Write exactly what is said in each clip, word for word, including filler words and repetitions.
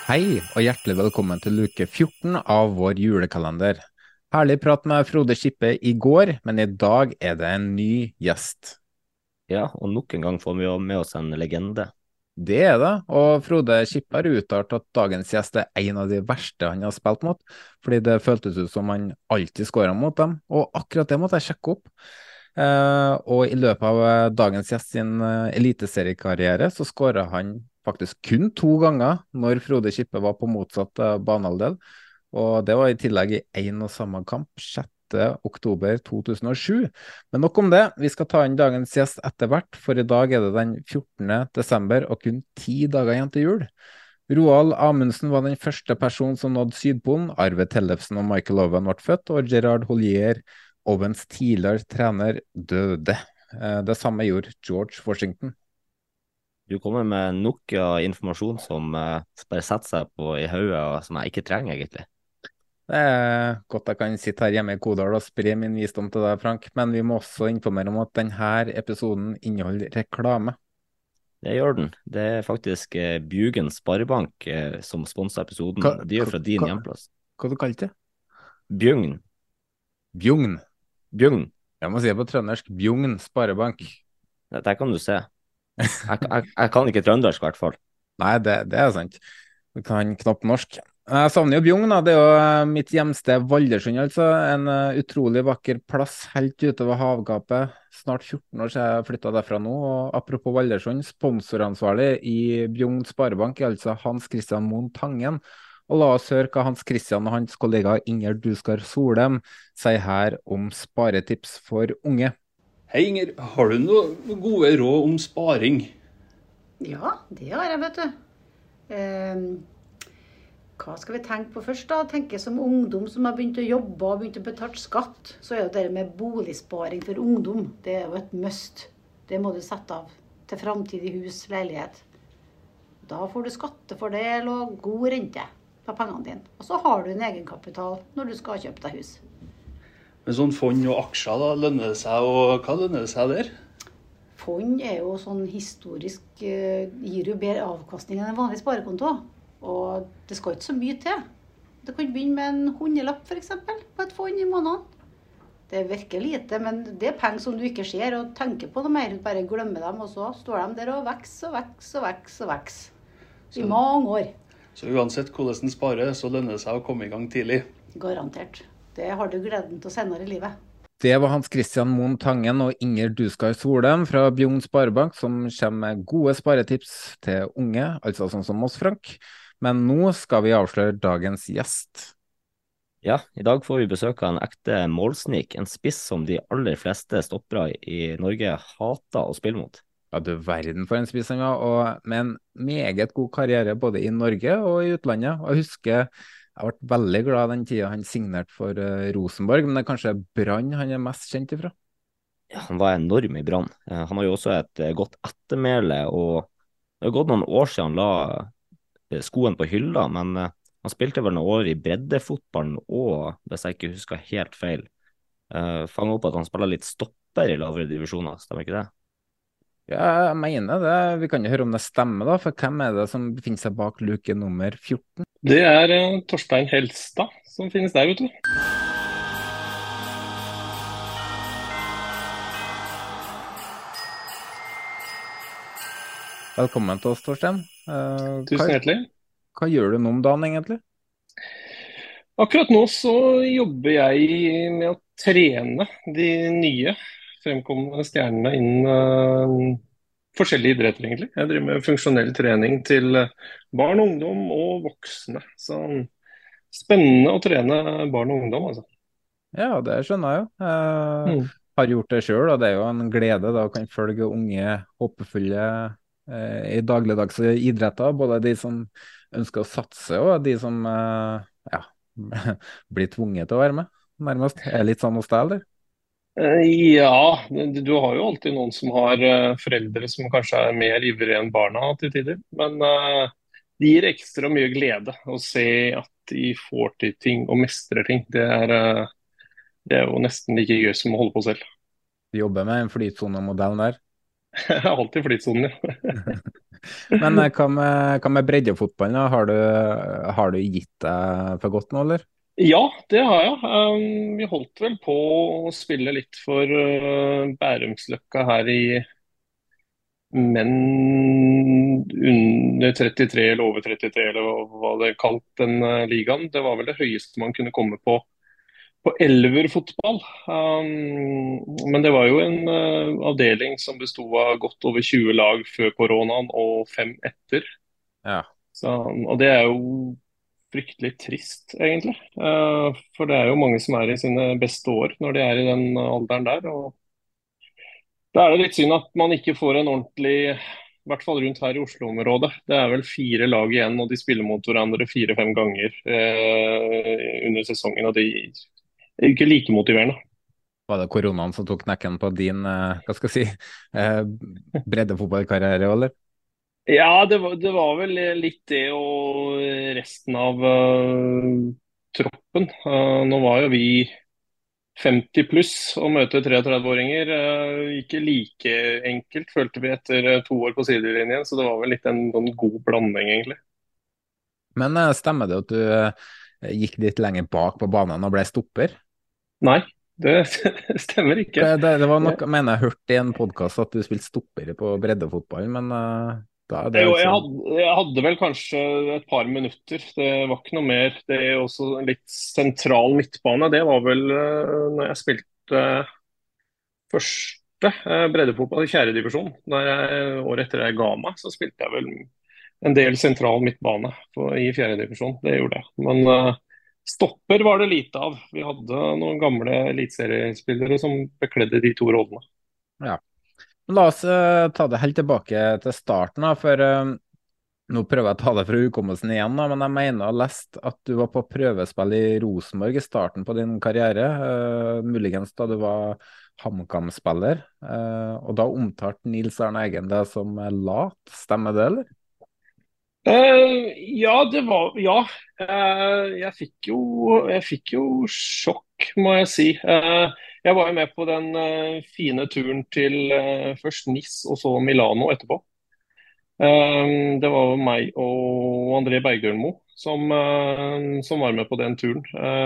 Hei og hjertelig velkommen til luke fjorten av vår julekalender. Herlig prat med Frode Skippe i går, men i dag er det en ny gjest. Ja, og nok en gang får vi jo med oss en legende. Det er det, og Frode Skippe har uttalt at dagens gjest er en av de verste han har spilt mot, fordi det føltes ut som han alltid skåret mot dem, og akkurat det måtte jeg sjekke opp. Eh, og i løpet av eh, dagens gjest sin eh, eliteseriekarriere så skåret han faktisk kun to ganger når Frode Skippe var på motsatt eh, banehalvdel. Og det var i tillegg i én og samme kamp, sjette oktober to tusen og sju. Men nok om det, vi skal ta inn dagens gjest etter hvert, for i dag er det den fjortende desember og kun ti dager igjen til jul. Roald Amundsen var den første personen som nådde Sydpolen. Arve Tellefsen og Michael Owen ble født, og Gerard Hollier, Owens tidligere trener, døde. Eh, Det samme gjorde George Washington. Du kommer med nok av informasjon som eh, bare setter seg på i hodet, og som jeg ikke trenger, egentlig. Det er godt jeg kan sitte her hjemme i Kodal og spre min visdom til deg, Frank, men vi må også informere om at denne episoden inneholder reklame. Det gjør den. Det er faktisk eh, Bjugen Sparebank eh, som sponser Hva, episoden. De er hva, jo fra din hva, hjemplass. hva du kalte det? Bjugn. Bjugn. Bjugn. Jeg må si det på trøndersk. Bjugn Sparebank. Det der kan du se. Jeg, jeg, jeg kan ikke trøndersk, i hvert fall. Nei, det, det er sant. Du kan knapt norsk. Jeg savner jo Bjugn, da. Det er jo eh, mitt hjemsted Valdersund, altså. En eh, utrolig vakker plass helt ute ved havgapet. Snart fjorten år siden jeg flytta derfra nå. Og apropos Valdersund, sponsoransvarlig i Bjugn Sparebank er altså Hans Christian Moen Tangen. Og la oss høre hva Hans Christian og hans kollega Inger Duskar Solem sier her om sparetips for unge. Hei Inger, har du noen gode råd om sparing? Ja, det har jeg, vet du. Ehm, hva skal vi tenke på først da? Tenke som ungdom som har begynt å jobbe og begynt å betale skatt, så er jo det med boligsparing for ungdom, det er jo et must. Det må du sette av til fremtidig hus, leilighet. Da får du skattefordel og god rente på pengene dine. Og så har du en egenkapital når du skal kjøpe deg hus. Med sånn fond og aksjer, da, lønner det seg, og hva lønner det seg der? Fond er jo sånn historisk, eh, gir jo bedre avkastning enn en vanlig sparekonto. Og det skal ikke så mye til. Du kan begynne med en hundrelapp for eksempel, på et fond i måneden. Det virker lite, men det er penger som du ikke ser og tenker på noe mer. Bare glemmer dem, og så står de der og vokser og vokser og vokser og vokser. I Så, mange år. så uansett hvordan en sparer, så lønner det seg å komme i gang tidlig. Garantert. Det har du gleden til senere i livet. Det var Hans Christian Moen Tangen og Inger Duskar Solem fra Bjugn Sparebank som kommer med gode sparetips til unge, altså sånn som oss, Frank. Men nå skal vi avsløre dagens gjest. Ja, i dag får vi besøk av en ekte målsnik, en spiss som de aller fleste stoppere i Norge hater å spille mot. Ja, du verden for en spiss han var, og med en meget god karriere både i Norge og i utlandet. Og jeg husker jeg ble veldig glad den tida han signerte for eh, Rosenborg, men det er kanskje Brann han er mest kjent ifra. Ja, han var enorm i Brann. Eh, Han har jo også et eh, godt ettermæle, og det har gått noen år siden han la eh, skoen på hylla, men eh, han spilte vel noen år i breddefotballen og, hvis jeg ikke husker helt feil, uh, fanget opp at han spiller litt stopper i lavere divisjoner, stemmer ikke det? Ja, jeg mener det. Vi kan jo høre om det stemmer, da. For hvem er det som befinner seg bak luke nummer fjorten? Det er eh, Torstein Helstad som finnes der, vet du. Velkommen til oss, Torstein. Eh, hva, Tusen hjertelig. hva gjør du nå om dagen, egentlig? Akkurat nå så jobber jeg med å trene de nye fremkommende stjernene innen eh, forskjellige idretter, egentlig. Jeg driver med funksjonell trening til eh, barn, ungdom og voksne. Så spennende å trene barn og ungdom, altså. Ja, det skjønner jeg jo. Jeg Mm. har gjort det sjøl, og det er jo en glede da, å kan følge unge, håpefulle eh, i dagligdagse idretter. Både de som ønsker å satse, og de som eh, ja, blir tvunget til å være med, nærmest. Er det litt sånn hos deg, eller? Eh, Ja, det- du har jo alltid noen som har eh, foreldre som kanskje er mer ivrige enn barna til tider. Men eh, det gir ekstra mye glede å se at de får til ting og mestrer ting. Det er, eh, det er jo nesten like gøy som å holde på selv. Du jobber med en flytsone-modell der. Jeg har alltid flytsonen, ja. Men eh, hva med, hva med breddefotballen? Da? Har du, har du gitt deg for godt nå, eller? Ja, det har jeg. Um, vi holdt vel på å spille litt for uh, Bærumsløkka her i menn under trettitre eller over trettitre, eller hva hva det er kalt den uh, ligaen. Det var vel det høyeste man kunne komme på på elverfotball. Um, men det var jo en uh, avdeling som besto av godt over tjue lag før koronaen og fem etter. Ja. Så, og det er jo fryktelig trist, egentlig. Uh, for det er jo mange som er i sine beste år når de er i den alderen der. Og da er det litt synd at man ikke får en ordentlig, i hvert fall rundt her i Oslo-området. Det er vel fire lag igjen, og de spiller mot hverandre fire-fem ganger uh, under sesongen. Og de er jo ikke like motiverende. Var det koronaen som tok knekken på din eh, hva skal jeg si, eh, breddefotballkarriere, eller? Ja, det var, det var vel litt det og resten av uh, troppen. Uh, nå var jo vi femti pluss å møte treogtredve-åringer. Uh, ikke like enkelt, følte vi etter uh, to år på sidelinjen. Så det var vel litt en, en god blanding, egentlig. Men eh, stemmer det at du eh, gikk litt lenger bak på banen og ble stopper? Nei, det stemmer ikke. Det, det var noe, mener jeg hørte i en podcast at du spilte stopper på breddefotball, men eh, da er det Jo, jeg altså... hadde, jeg hadde vel kanskje et par minutter. Det var ikke noe mer. Det er også en litt sentral midtbane. Det var vel uh, når jeg spilte første uh, breddefotball i fjerde divisjon. Da jeg, året etter jeg ga meg, så spilte jeg vel en del sentral midtbane på, i fjerde divisjon. Det gjorde jeg. Men uh, stopper var det lite av. Vi hadde noen gamle eliteseriespillere som bekledde de to rollene. Ja. La oss eh, ta det helt tilbake til starten, da, for eh, nå prøver jeg å ta det fra hukommelsen igjen, da, men jeg mener å ha lest at du var på prøvespill i Rosenborg i starten på din karriere, eh, muligens da du var HamKam-spiller, eh, og da omtalte Nils Arne Eggen deg som eh, lat, stemmer det, eller? Eh, ja, det var Ja. Eh, jeg fikk jo Jeg fikk jo sjokk, må jeg si. Eh, jeg var jo med på den eh, fine turen til eh, først Nis og så Milano etterpå. Eh, det var meg og André Bergdølmo som, eh, som var med på den turen.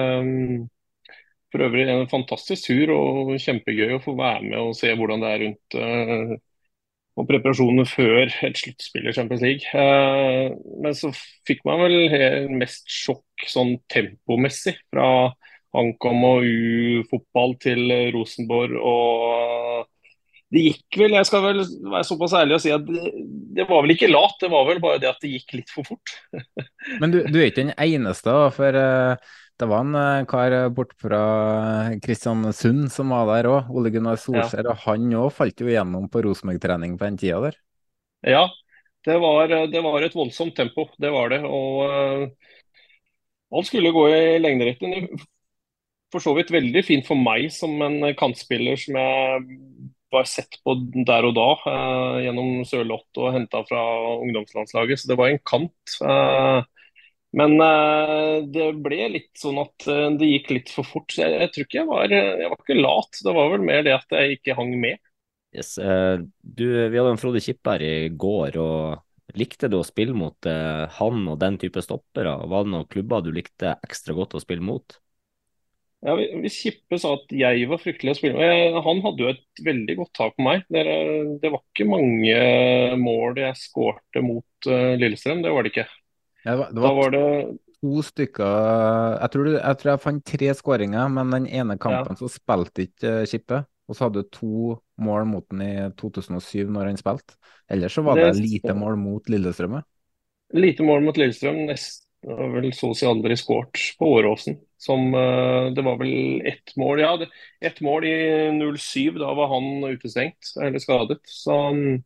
Eh, for øvrig en fantastisk tur og kjempegøy å få være med og se hvordan det er rundt eh, og preparasjonene før et sluttspill i Champions League. Eh, men så fikk man vel he- mest sjokk sånn tempomessig fra HamKam og U-fotball til Rosenborg. Og det gikk vel, jeg skal vel være såpass ærlig og si at det, det var vel ikke lat, det var vel bare det at det gikk litt for fort. Men du, du er ikke den eneste, da, for eh, det var en eh, kar bort fra Kristiansund som var der òg, Ole Gunnar Ja, Solskjær, og han òg falt jo gjennom på Rosenborg-trening på den tida der. ja det, var, det var et voldsomt tempo, det var det. Og uh, alt skulle gå i lengderetten. For så vidt veldig fint for meg som en kantspiller som jeg var sett på der og da eh, gjennom Sørloth og henta fra ungdomslandslaget. Så det var en kant. Eh, men eh, det ble litt sånn at eh, det gikk litt for fort. Så jeg, jeg tror ikke jeg var Jeg var ikke lat. Det var vel mer det at jeg ikke hang med. Yes, eh, du, vi hadde en Frode Kippberg i går, og likte du å spille mot eh, han og den type stoppere? Var det noen klubber du likte ekstra godt å spille mot? Ja, Hvis Kippe sa at jeg var fryktelig å spille med, jeg- han hadde jo et veldig godt tak på meg. Det, det var ikke mange mål jeg skårte mot eh, Lillestrøm, det var det ikke. Ja, det var, det Da var var det to stykker. Jeg tror, du- jeg tror jeg fant tre skåringer, men den ene ja, kampen så spilte ikke eh, Kippe. Og så hadde du to mål mot den i to tusen og syv når han spilte. Ellers så var det det lite mål mot Lillestrøm. Ja. lite mål mot Lillestrøm. Nesten har vel så å si aldri skåret på Åråsen. Som, eh, det var vel ett mål, ja. det- Ett mål i null syv, da var han utestengt eller skadet. Så mm,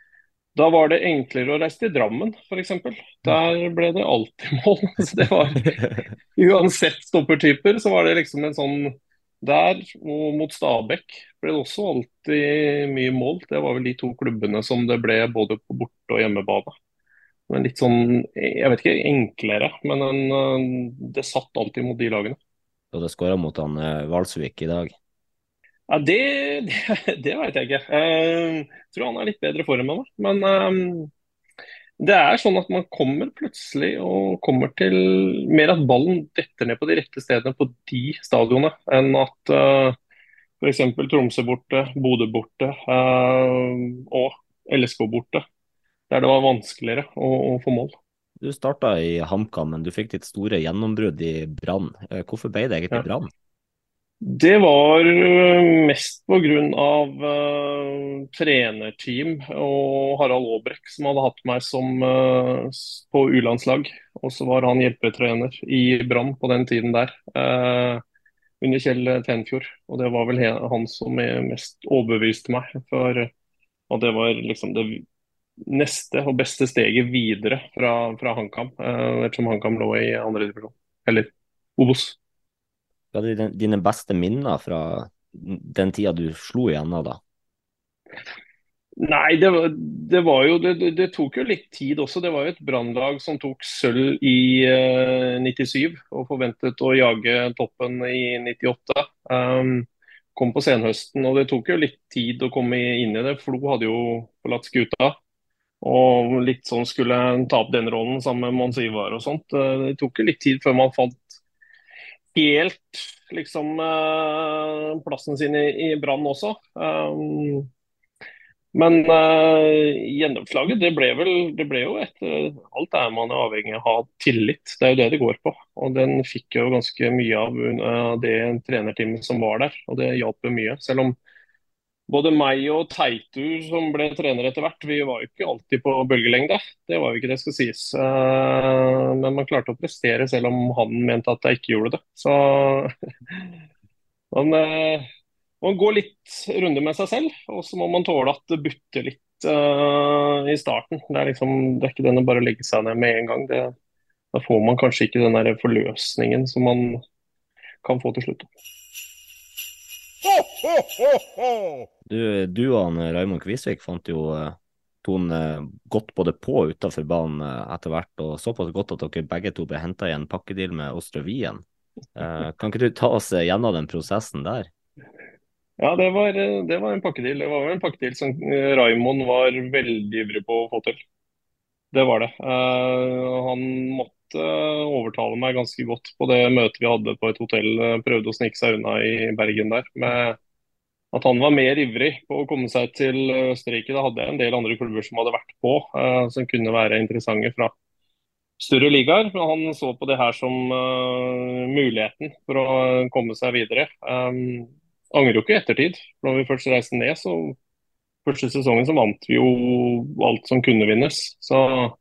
da var det enklere å reise til Drammen, f.eks. Der ble det alltid mål. Så det var Uansett stoppertyper, så var det liksom en sånn der. Og mot Stabæk ble det også alltid mye mål. Det var vel de to klubbene som det ble både på borte- og hjemmebane. Men litt sånn, jeg vet ikke, enklere, men en, øh, det satt alltid mot de lagene. Du hadde skåra mot han eh, Valsvik i dag. Ja, det, det, det vet jeg ikke. Jeg tror han er litt bedre form enn meg. Men øh, Det er sånn at man kommer plutselig og kommer til mer at ballen detter ned på de rette stedene på de stadionene, enn at uh, f.eks. Tromsø borte, Bodø borte uh, og L S K borte, der det var vanskeligere å, å få mål. Du starta i HamKam, men du fikk ditt store gjennombrudd i Brann. Eh, Hvorfor ble det egentlig Ja. Brann? Det var øh, mest på grunn av øh, trenerteam og Harald Aabrekk som hadde hatt meg som, øh, s- på U-landslag. Og så var han hjelpetrener i Brann på den tiden der, øh, under Kjell Tenfjord. Og det var vel he han som er mest overbeviste meg. For, og det var liksom det neste og beste steget videre fra, fra HamKam, øh, ettersom HamKam lå i andre divisjon. Eller Obos. Hva er dine, dine beste minner fra den tida du slo igjennom da? Nei, det var, det var jo det, det, det tok jo litt tid også. Det var jo et brannlag som tok sølv i eh, nittisju og forventet å jage toppen i nittiåtte. Um, kom på senhøsten, og det tok jo litt tid å komme inn i det. Flo hadde jo forlatt skuta. Og litt sånn skulle ta opp den rollen sammen med Mons Ivar og sånt. Eh, Det tok jo litt tid før man fant helt liksom eh, plassen sin i, i Brann også. Um, men uh, gjennomslaget, det ble vel det ble jo et eh, alt er man er avhengig av å ha tillit. Det er jo det det går på. Og den fikk jo ganske mye av uh, det trenerteamet som var der. Og det hjalp jo mye. Selv om både meg og Teitur, som ble trener etter hvert, vi var jo ikke alltid på bølgelengde. Det var jo ikke det skal sies. Eh, Men man klarte å prestere selv om han mente at jeg ikke gjorde det. Så man, eh, man går litt runde med seg selv, og så må man tåle at det butter litt eh, i starten. Det er liksom, det er ikke den å bare legge seg ned med en gang. Det, da får man kanskje ikke den der forløsningen som man kan få til slutt. Du, du og han, Raymond Kvisvik fant jo eh, tonen eh, godt både på og utenfor banen eh, etter hvert, og såpass godt at dere begge to ble hentet i en pakkedeal med Åstre Wien. Eh, kan ikke du ta oss eh, gjennom den prosessen der? Ja, det var, eh, det var en pakkedeal. Det var jo en pakkedeal som eh, Raymond var veldig ivrig på å få til. Det var det. Eh, han måtte overtale meg ganske godt på det møtet vi hadde på et hotell. eh, Prøvde å snike seg unna i Bergen der, med at han var mer ivrig på å komme seg til Østerrike. Da hadde jeg en del andre klubber som hadde vært på, eh, som kunne være interessante fra større ligaer. Men han så på det her som eh, muligheten for å komme seg videre. Um, angrer jo ikke i ettertid. Når vi først reiste ned, så første sesongen så vant vi jo alt som kunne vinnes. Så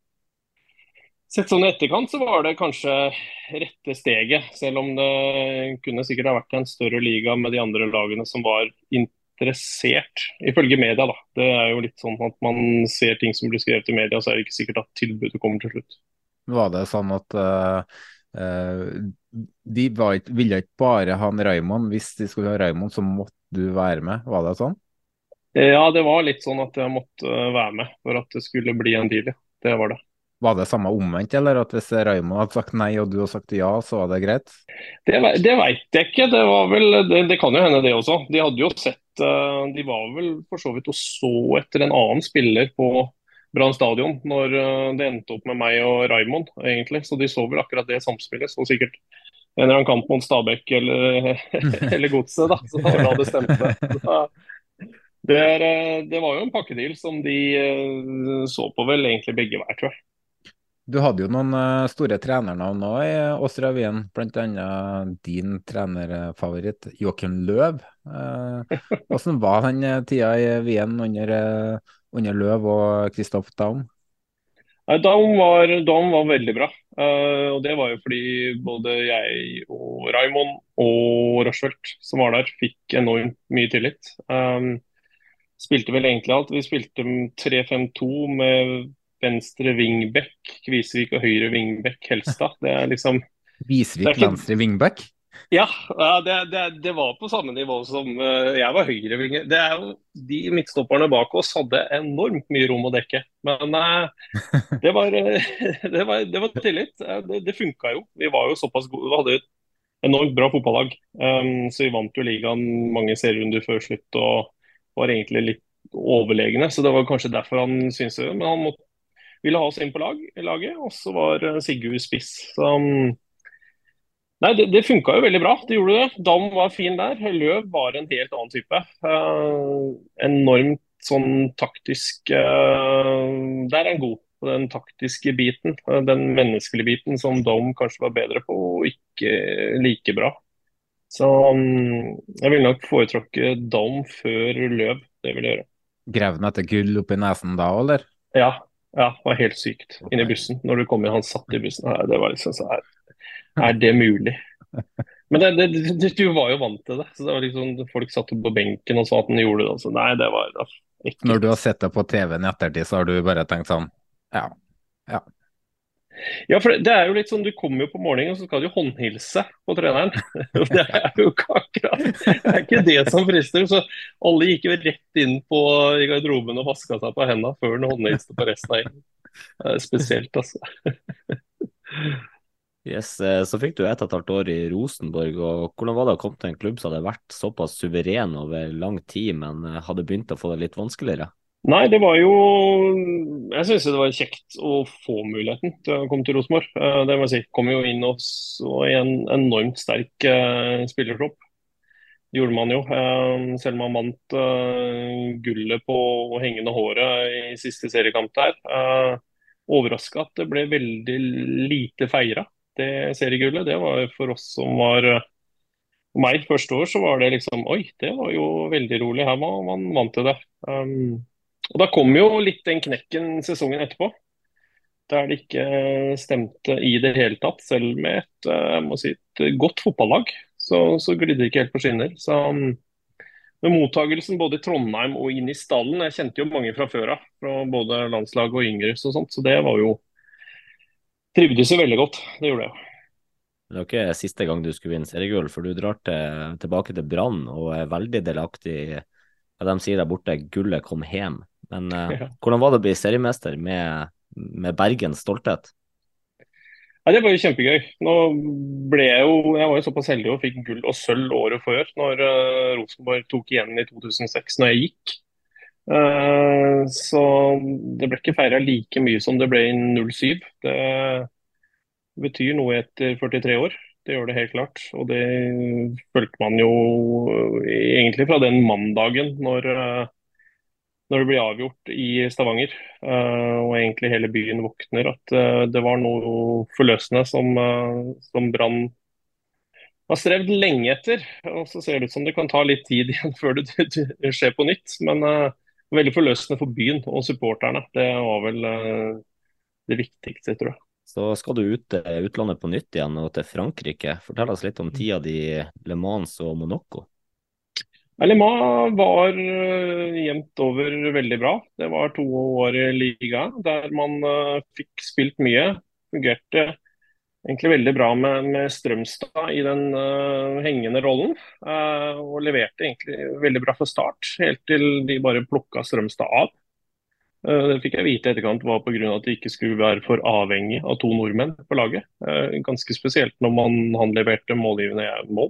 sett sånn i etterkant så var det kanskje rette steget, selv om det kunne sikkert ha vært en større liga med de andre lagene som var interessert, ifølge media. Da. Det er jo litt sånn at man ser ting som blir skrevet i media, så er det ikke sikkert at tilbudet kommer til slutt. Var det sånn at eh, eh, de var ikke, ville ikke bare ha en Raymond? Hvis de skulle ha Raymond, så måtte du være med? Var det sånn? Ja, det var litt sånn at jeg måtte være med for at det skulle bli en deal. Ja. Det var det. Var det samme omvendt, eller at hvis Raymond hadde sagt nei og du hadde sagt ja, så var det greit? Det, ve- det veit jeg ikke. Det var vel, det, det kan jo hende det også. De hadde jo sett eh, De var vel for så vidt og så etter en annen spiller på Brann stadion når eh, det endte opp med meg og Raymond, egentlig. Så de så vel akkurat det samspillet. Så sikkert en eller annen kamp mot Stabæk eller, eller Godset, da. Så da det stemte. Så Det, er, eh, det var jo en pakkedeal som de eh, så på vel egentlig begge hver, tror jeg. Du hadde jo noen eh, store trenernavn nå i Åstre Wien, blant annet din trenerfavoritt Joakim Løv. Eh, hvordan var den eh, tida i Wien under, eh, under Løv og Kristoff Daum? Nei, Daum var, Daum var veldig bra. Eh, og det var jo fordi både jeg og Raymond og Roosevelt som var der, fikk enormt mye tillit. Um, spilte vel egentlig alt. Vi spilte tre fem to med venstre wingback, Kvisvik og høyre wingback Helstad. Det er liksom det Visvik er ikke, venstre wingback? Ja, ja, det, det, det var på samme nivå som eh, jeg var høyre winger. Det er jo, de midtstopperne bak oss hadde enormt mye rom å dekke. Men eh, det var, eh, det var, det var tillit. Eh, Det, det funka jo. Vi var jo såpass gode. Vi hadde et enormt bra fotballag. Um, så vi vant jo ligaen mange serierunder før slutt og var egentlig litt overlegne. Så det var kanskje derfor han syntes det. Men han måtte, ville ha oss inn på lag, laget, og så var eh, Sigurd spiss. Så, um, nei, det, det funka jo veldig bra, det gjorde det. Dam var fin der. Løv var en helt annen type. Eh, enormt sånn taktisk eh, Der er han god på den taktiske biten. Eh, den menneskelige biten som Dam kanskje var bedre på, og ikke like bra. Så um, jeg vil nok foretrekke Dam før Løv. Det vil jeg gjøre. Grev han etter gull oppi nesen da, eller? Ja, ja, det var helt sykt. Inn i bussen. Når du kom inn, han satt i bussen. Nei, det var liksom så er, er det mulig? Men det, det, det, du var jo vant til det. Så det var liksom, folk satt på benken og sa at han gjorde det. Så nei, det var da, ekkelt. Når du har sett det på T V-en i ettertid, så har du bare tenkt sånn, ja, ja. Ja, for det er jo litt sånn, du kommer jo på morgenen og så skal du håndhilse på treneren. Og det er jo ikke akkurat, det er ikke det som frister. Så alle gikk jo rett inn på i garderoben og vasket seg på hendene før han håndhilste på resten av gjengen. Det er spesielt, altså. Yes, eh, så fikk du et og et halvt år i Rosenborg, og hvordan var det å komme til en klubb som hadde vært såpass suveren over lang tid, men eh, hadde begynt å få det litt vanskeligere? Nei, det var jo Jeg synes det var kjekt å få muligheten til å komme til Rosenborg. Eh, Det må jeg si. Kom jo inn og så i en enormt sterk eh, spillertropp. Det gjorde man jo. Eh, Selv om man vant eh, gullet på hengende håret i siste seriekamp der. Eh, Overraska at det ble veldig lite feira, det seriegullet. Det var for oss som var eh, for meg første år, så var det liksom Oi, det var jo veldig rolig. Her var man vant til det. Um, og da kom jo litt den knekken sesongen etterpå, der det ikke stemte i det hele tatt. Selv med et, eh, jeg må si, et godt fotballag, så, så glidde det ikke helt på skinner. Så um, med mottagelsen både i Trondheim og inn i stallen, jeg kjente jo mange fra før av, fra både landslag og yngres og sånt, så det var jo trivdes jo veldig godt. Det gjorde jeg. Det var ikke siste gang du skulle vinne seriegull, for du drar til, tilbake til Brann og er veldig delaktig i, ja, de sier der borte, gullet kom hjem. Men eh, Ja. hvordan var det å bli seriemester med, med Bergens stolthet? Ja, det var jo kjempegøy. Nå ble Jeg jo, jeg var jo såpass heldig og fikk gull og sølv året før, når eh, Rosenborg tok igjen i to tusen og seks, når jeg gikk. Eh, så det ble ikke feira like mye som det ble i null syv. Det betyr noe etter førtitre år. Det gjør det helt klart. Og det følte man jo eh, egentlig fra den mandagen når, eh, når det blir avgjort i Stavanger, eh, og egentlig hele byen våkner, at eh, det var noe forløsende som, eh, som Brann har strevd lenge etter. Og så ser det ut som det kan ta litt tid igjen før det, det, det skjer på nytt. Men eh, veldig forløsende for byen og supporterne. Det var vel eh, det viktigste, tror jeg. Så skal du ut til utlandet på nytt igjen og til Frankrike. Fortell oss litt om tida di i Le Mans og Monaco. Le Mans var eh, jevnt over veldig bra. Det var to år i liga der man eh, fikk spilt mye. Fungerte egentlig veldig bra med, med Strømstad i den eh, hengende rollen. eh, og leverte egentlig veldig bra fra start, helt til de bare plukka Strømstad av. Eh, det fikk jeg vite i etterkant var på grunn av at de ikke skulle være for avhengig av to nordmenn på laget. Eh, ganske spesielt når man, han leverte målgivende mål.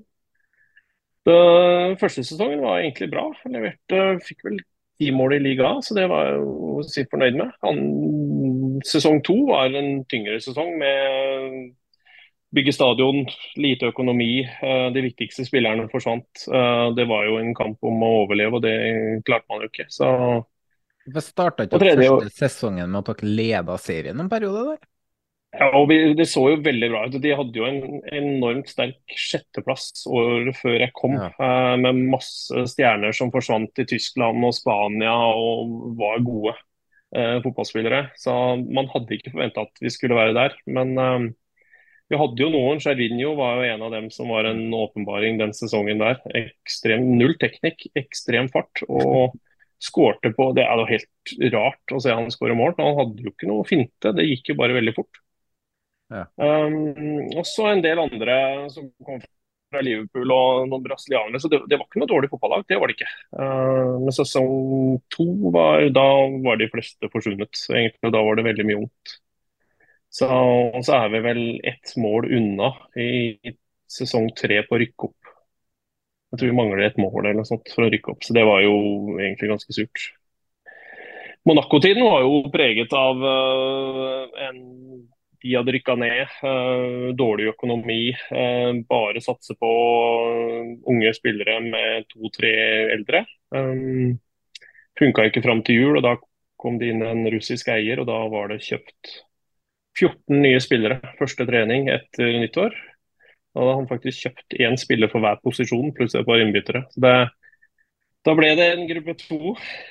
Det første sesongen var egentlig bra. Jeg leverte, fikk vel ti mål i liga, så det var jeg jo si fornøyd med. Han, sesong to var en tyngre sesong med bygge stadion, lite økonomi. eh, De viktigste spillerne forsvant. Eh, Det var jo en kamp om å overleve, og det klarte man jo ikke. Så Hvorfor starta Og ikke tredje år. første sesongen med at dere leda serien en periode der? Ja, og vi, Det så jo veldig bra ut. De hadde jo en enormt sterk sjetteplass året før jeg kom, Ja. eh, med masse stjerner som forsvant til Tyskland og Spania og var gode eh, fotballspillere. Så man hadde ikke forventa at vi skulle være der. Men eh, vi hadde jo noen. Gervinho var jo en av dem som var en åpenbaring den sesongen der. Ekstrem null teknikk, ekstrem fart. og skårte på, Det er jo helt rart å se han skåre mål, men han hadde jo ikke noe finte. Det gikk jo bare veldig fort. Ja. Um, også en del andre som kom fra Liverpool og noen brasilianere. Så det, det var ikke noe dårlig fotballag, det var det ikke. Uh, men sesong to var da var de fleste forsvunnet. Så egentlig da var det veldig mye ungt. Så, og så er vi vel ett mål unna i, i sesong tre på å rykke opp. Jeg tror vi mangler et mål eller noe sånt for å rykke opp, så det var jo egentlig ganske surt. Monaco-tiden var jo preget av eh, en de hadde rykka ned, eh, dårlig økonomi, eh, bare satse på eh, unge spillere med to-tre eldre. Um, Funka ikke fram til jul, og da kom det inn en russisk eier, og da var det kjøpt fjorten nye spillere første trening etter nyttår. Da hadde han faktisk kjøpt én spiller for hver posisjon, pluss et par innbyttere. Så det, da ble det en gruppe to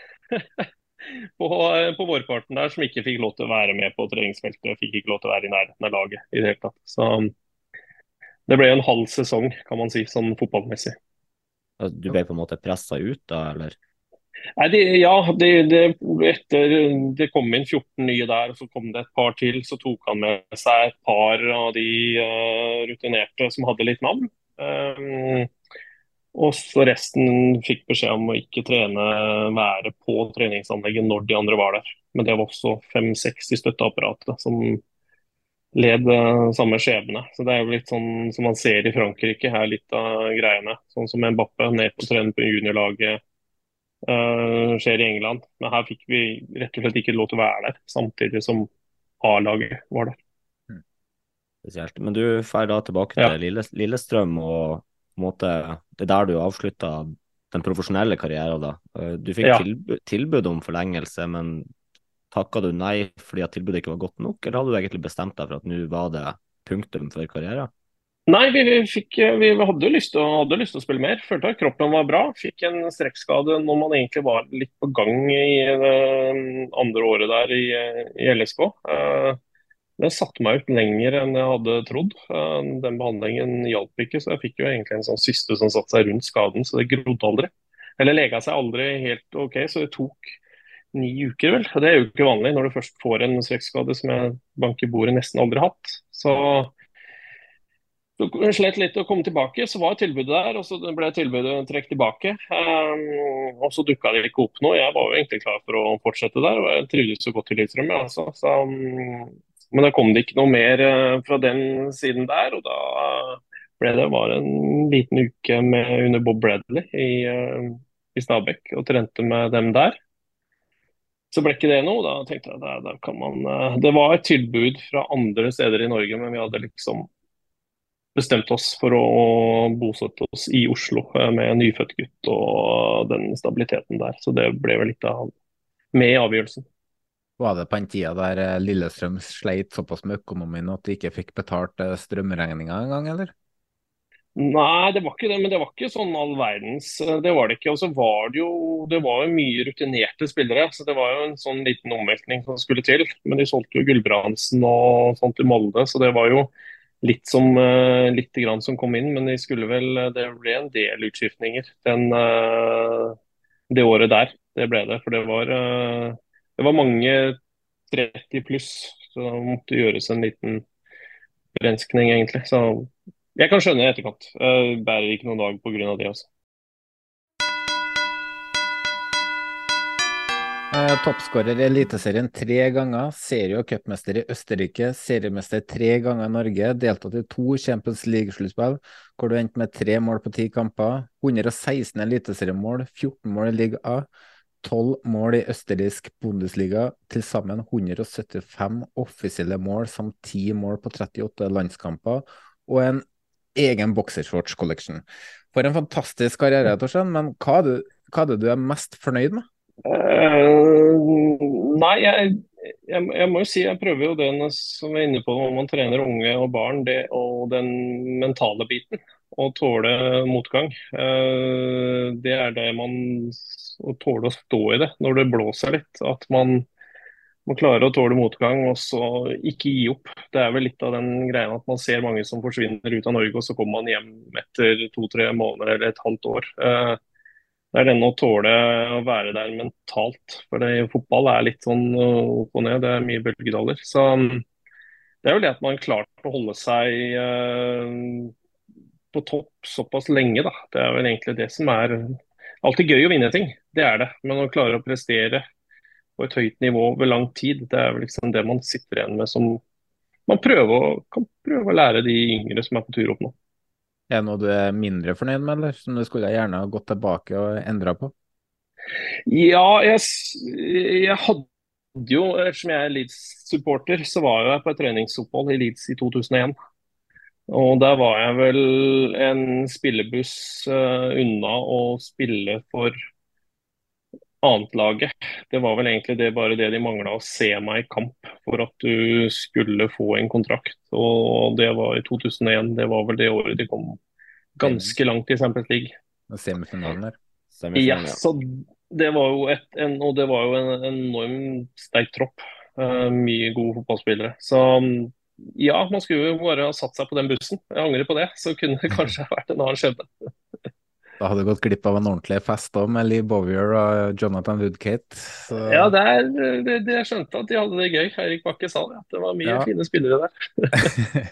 på, på vårparten der som ikke fikk lov til å være med på treningsfeltet. Fikk ikke lov til å være i nærheten av laget i det hele tatt. Så det ble en halv sesong, kan man si, sånn fotballmessig. Du ble på en måte pressa ut da, eller? Nei, de, ja, det, det, etter det kom inn fjorten nye der, og så kom det et par til. Så tok han med seg et par av de uh, rutinerte som hadde litt navn. Um, og så resten fikk beskjed om å ikke trene, være på treningsanlegget når de andre var der. Men det var også fem-seks i støtteapparatet som led uh, samme skjebne. Så det er jo litt sånn som man ser i Frankrike, her litt av greiene. Sånn som Mbappé ned på trening på juniorlaget. Uh, skjer i England, men her fikk vi rett og slett ikke lov til å være der, samtidig som A-laget var der. Spesielt. Men du fer da tilbake Ja. til Lille, Lillestrøm, og på en måte, det er der du avsluttet den profesjonelle karrieren da. Uh, Du fikk Ja. tilbud, tilbud om forlengelse, men takket du nei fordi at tilbudet ikke var godt nok, eller hadde du egentlig bestemt deg for at nå var det punktum for karrieren? Nei, vi, vi, fikk, vi hadde lyst til å, hadde lyst til å spille mer. Følte at kroppen var bra. Fikk en strekkskade når man egentlig var litt på gang i det andre året der i, i L S K. Uh, det satte meg ut lenger enn jeg hadde trodd. Uh, den behandlingen hjalp ikke, så jeg fikk jo egentlig en sånn syste som satte seg rundt skaden, så det grodde aldri. Eller lega seg aldri helt OK, så det tok ni uker vel. Det er jo ikke vanlig når du først får en strekkskade som jeg bank i bordet nesten aldri hatt. Så Så jeg slet litt å komme tilbake, så var tilbudet der, og så ble tilbudet trukket tilbake. Um, og så dukka det ikke opp noe. Jeg var jo egentlig klar for å fortsette der, og jeg trivdes så godt i Lillestrøm. Ja, altså. Så, um, men da kom det ikke noe mer uh, fra den siden der, og da ble det bare en liten uke med, under Bob Bradley i, uh, i Stabæk, og trente med dem der. Så ble ikke det noe. Da tenkte jeg da, da kan man uh, Det var et tilbud fra andre steder i Norge, men vi hadde liksom bestemt oss for å bosette oss i Oslo med en nyfødt gutt og den stabiliteten der. Så det ble vel litt av med i avgjørelsen. Var det på en tida der eh, Lillestrøm sleit såpass med økonomien at de ikke fikk betalt eh, strømregninga en gang, eller? Nei, det var ikke det, men det var ikke sånn all verdens. Det var det ikke. Og så var det jo det var jo mye rutinerte spillere, så det var jo en sånn liten omveltning som skulle til. Men de solgte jo Gulbrandsen og sånt i Molde, så det var jo litt som uh, litt grann som kom inn, men de skulle vel, det ble en del utskiftninger den, uh, det året der. Det ble det, for det var, uh, det var mange tretti pluss, så det måtte gjøres en liten renskning egentlig. Så jeg kan skjønne i etterkant. Uh, bærer ikke noen dag på grunn av det også. Eh, Toppskårer i Eliteserien tre ganger, serie- og cupmester i Østerrike, seriemester tre ganger i Norge, deltatt i to Champions League-sluttspill, hvor du endte med tre mål på ti kamper, hundre og seksten eliteseriemål, fjorten mål i Liga A, tolv mål i østerriksk Bundesliga, til sammen hundre og syttifem offisielle mål samt ti mål på trettiåtte landskamper, og en egen boxershorts-collection. For en fantastisk karriere, Torstein, men hva er, du, hva er det du er mest fornøyd med? Uh, nei, jeg, jeg, jeg må jo si jeg prøver jo den som vi er inne på når man trener unge og barn, det, og den mentale biten. Å tåle motgang. Uh, det er det man Å tåle å stå i det når det blåser litt. At man må klare å tåle motgang og så ikke gi opp. Det er vel litt av den greia at man ser mange som forsvinner ut av Norge, og så kommer man hjem etter to-tre måneder eller et halvt år. Uh, Det er denne å tåle å være der mentalt. For det, fotball er litt sånn opp og ned, det er mye bølgedaler. Så det er jo det at man klarte å holde seg eh, på topp såpass lenge, da. Det er vel egentlig det som er alltid gøy å vinne ting. Det er det. Men å klare å prestere på et høyt nivå over lang tid, det er vel liksom det man sitter igjen med som man prøver å, kan prøve å lære de yngre som er på tur opp nå. Er det noe du er mindre fornøyd med, eller som du skulle gjerne ha gått tilbake og endret på? Ja, jeg, s- jeg hadde jo, ettersom jeg er Leeds-supporter, så var jeg på et treningsopphold i Leeds i to tusen og en. Og der var jeg vel en spillebuss eh, unna å spille for annetlaget. Det var vel egentlig det, bare det de mangla, å se meg i kamp for at du skulle få en kontrakt. Og det var i to tusen og en. Det var vel det året de kom Den ganske langt i Champions League. semifinalen der. Ja, Semifinalen, ja. så det var jo et, en, og det var jo en enormt sterk tropp. Eh, mye gode fotballspillere. Så mm, ja, man skulle jo bare ha satt seg på den bussen. Jeg angrer på det. Så kunne det kanskje ha vært en annen skjebne. Da hadde du gått glipp av en ordentlig fest også, med Lee Bowyer og Jonathan Woodgate. Så Ja, det, er, det, det jeg skjønte at de hadde det gøy. Eirik Bakke sa det, at det var mye ja. fine spillere der.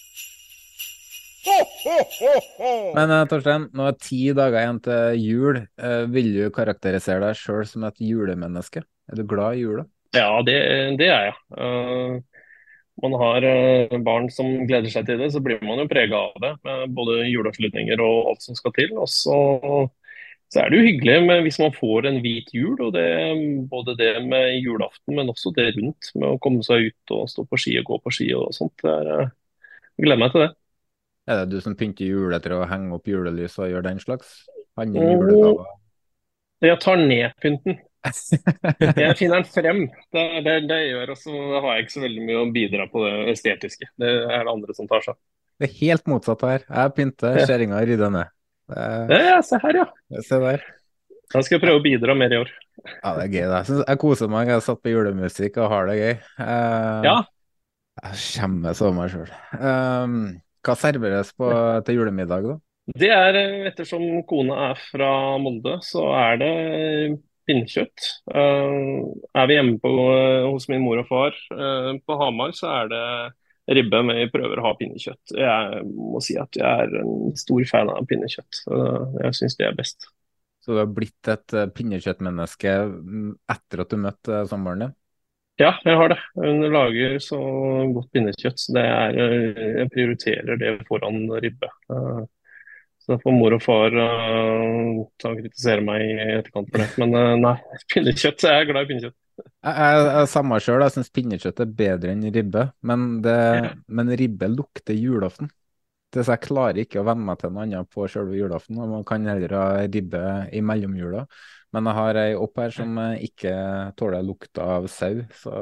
Men eh, Torstein, nå er ti dager igjen til jul. Eh, vil du karakterisere deg selv som et julemenneske? Er du glad i jula? Ja, det, det er jeg. Uh, man har uh, barn som gleder seg til det, så blir man jo prega av det. Med både juleavslutninger og alt som skal til. Og så, så er det jo hyggelig med, hvis man får en hvit jul, og det, både det med julaften, men også det rundt. Med å komme seg ut og stå på ski og gå på ski og sånt. Det er, uh, jeg gleder meg til det. Er det du som pynter juletre og henger opp julelys og gjør den slags? Handler Og julegaver? jeg tar ned pynten. Jeg finner den frem. Det, det, det gjør også, da har jeg ikke så veldig mye å bidra på det estetiske. Det er det andre som tar seg. Det er helt motsatt her. Jeg pynter, Ja. skjæringa rydder ned. Det er- Ja, se her, ja. Se der. Da skal jeg prøve å bidra mer i år. Ja, det er gøy. Det. Jeg, synes, jeg koser meg. Jeg har satt på julemusikk og har det gøy. Eh, Ja, jeg skjemmes over meg sjøl. Hva serveres på, til julemiddag, da? det er eh, ettersom kona er fra Molde, så er det pinnekjøtt. Eh, er vi hjemme på, eh, hos min mor og far eh, på Hamar, så er det ribbe, men vi prøver å ha pinnekjøtt. Jeg må si at jeg er en stor fan av pinnekjøtt. Eh, jeg syns det er best. Så du har blitt et eh, pinnekjøttmenneske mm, etter at du møtte eh, samboeren din? Ja, jeg har det. Hun lager så godt pinnekjøtt. Så det er, eh, jeg prioriterer det foran ribbe. Eh, Så da får mor og far uh, ta og kritisere meg i etterkant for det. Men eh, nei, pinnekjøtt. Jeg er glad i pinnekjøtt. Jeg, jeg, jeg samme sjøl, jeg syns pinnekjøtt er bedre enn ribbe, men, det, men ribbe lukter julaften. Det, så jeg klarer ikke å venne meg til noe annet på selve julaften, og man kan heller ha ribbe i mellomjula. Men jeg har ei opp her som eh, ikke tåler lukta av sau, så,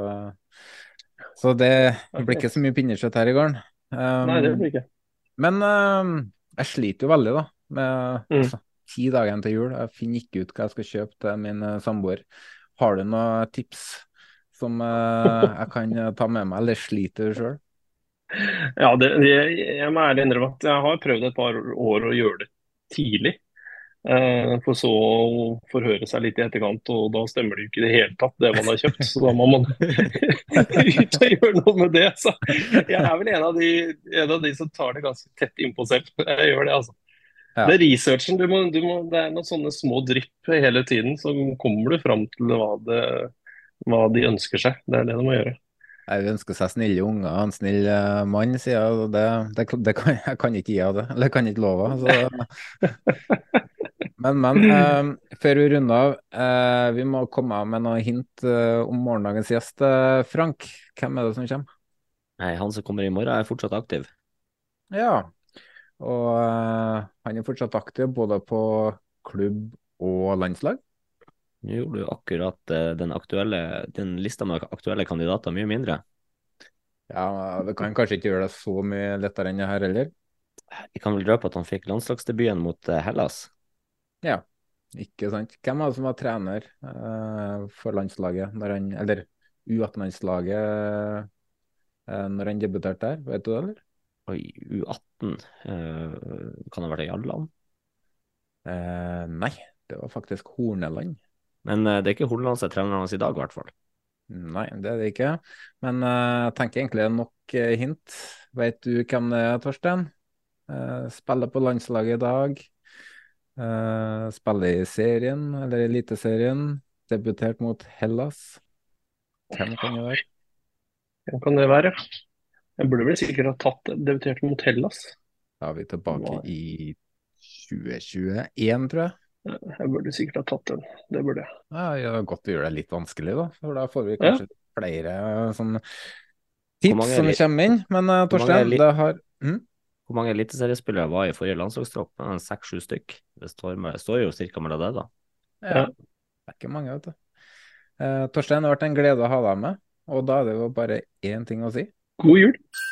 så det blir ikke så mye pinnekjøtt her i gården. Nei, det Um, blir ikke. men um, jeg sliter jo veldig da, med Mm. altså, ti dager igjen til jul. Jeg finner ikke ut hva jeg skal kjøpe til min eh, samboer. Har du noen tips som eh, jeg kan eh, ta med meg, eller sliter du sjøl? Ja, det, det, jeg må ærlig innrømme at jeg har prøvd et par år å gjøre det tidlig. Eh, for så å forhøre seg litt i etterkant, og da stemmer det jo ikke i det hele tatt, det man har kjøpt. Så da må man ut og gjøre noe med det. Så jeg er vel en av de, en av de som tar det ganske tett innpå selv. Jeg gjør det, altså. Ja. Det er researchen. Du må, du må, det er noen sånne små drypp hele tiden, så kommer du fram til hva, det, hva de ønsker seg. Det er det de må gjøre. Jeg ønsker seg snille unger og en snill eh, mann, sier jeg. og Det, det, det kan, jeg kan ikke gi av det, eller jeg kan ikke love. Så. Men, men, eh, før vi runder av, eh, vi må komme med noen hint eh, om morgendagens gjest. Eh, Frank, hvem er det som kommer? Nei, han som kommer i morgen er fortsatt aktiv. Ja, og eh, han er fortsatt aktiv både på klubb og landslag. Nå gjorde du akkurat eh, den aktuelle, den lista med aktuelle kandidater mye mindre. Ja, det kan kanskje ikke gjøre det så mye lettere enn det her heller. Vi kan vel røpe at han fikk landslagsdebuten mot eh, Hellas. Ja, ikke sant. Hvem var det som var trener eh, for landslaget, når han, eller U atten-landslaget, eh, når han debuterte der? Vet du det, eller? Oi, U atten. Eh, kan det ha vært Jalland? Eh, nei, det var faktisk Horneland. Men eh, det er ikke Horneland som er treneren hans i dag, i hvert fall. Nei, det er det ikke. Men eh, jeg tenker egentlig det er nok eh, hint. Vet du hvem det er, Torstein? Eh, spiller på landslaget i dag. Eh, spiller i serien, eller eliteserien. Debutert mot Hellas. Hvem kan det være? Hvem kan det være? Jeg burde vel sikkert ha tatt debutert mot Hellas. Da er vi tilbake i tjue tjueen, tror jeg. Jeg burde sikkert ha tatt den. Det burde jeg. Ja, det er godt å gjøre det litt vanskelig, da. For da får vi Ja. kanskje flere sånne Hvor tips mange, som li- kommer inn. Men eh, hvor mange, Torstein, li- det har mm? hvor mange eliteseriespillere var i forrige landslagstropp? En Seks-sju stykk. Det står, med, står jo cirka mellom det, da. Ja, Ja. det er ikke mange, vet du. Eh, Torstein, det har vært en glede å ha deg med. Og da er det jo bare én ting å si. God jul!